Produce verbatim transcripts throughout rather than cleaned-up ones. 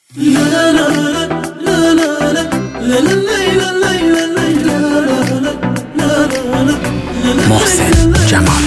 محسن جمال.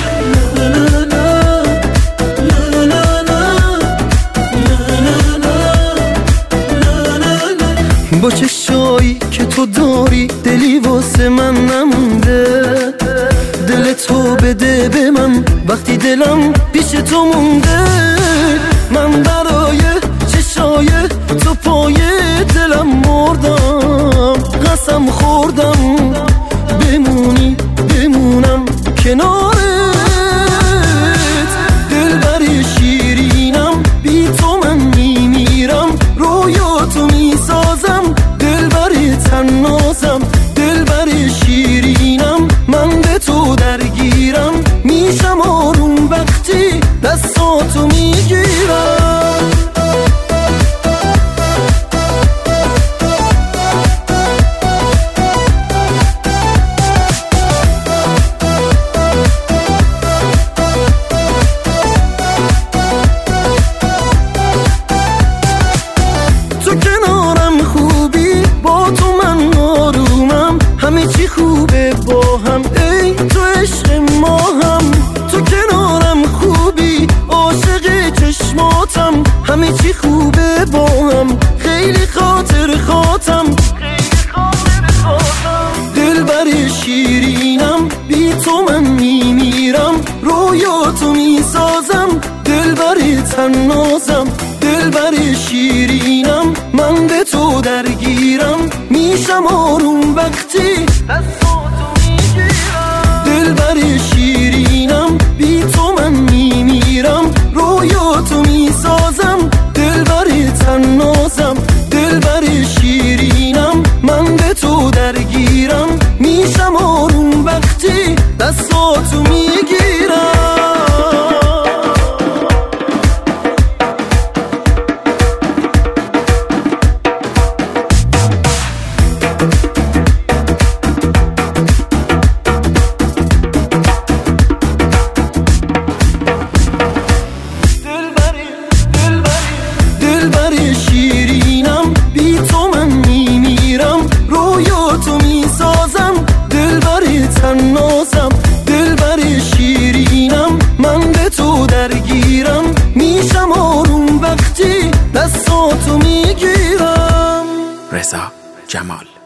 با چشایی که تو داری دلی واسه من نمونده، دل تو بده به من وقتی دلم پیش تو مونده. من برای چشای تو پای دلم مردم، قسم خوردم بمونی بمونم کنارت. دلبر شیرینم بی تو من میمیرم، رویاتو میسازم دلبر تنازم. دلبر شیرینم من به تو درگیرم، میشم آروم وقتی دستاتو میگیرم. تو کنارم خوبی، با تو من آرومم، همه چی خوبه با هم، ای تو عشق ما هم. تو کنارم خوبی، عاشق چشماتم، همه چی خوبه با هم، خیلی خاطر خاطم. دلبر شیرینم بی تو من میمیرم، رویاتو میسازم دلبر تنازم. دلبر شیرینم من به تو درگیرم، میشم آروم وقتی دستاتو میگیرم. دلبر شیرینم بی تو من میمیرم، رویاتو میسازم دلبر تنازم. دلبر شیرینم من به تو درگیرم، میشم آروم وقتی دستاتو میگیرم. دلبر شیرینم بی تو من میمیرم، رویاتو میسازم دلبر تنازم. دلبر شیرینم من به تو درگیرم، میشم آروم وقتی دستاتو میگیرم. رضا جمال.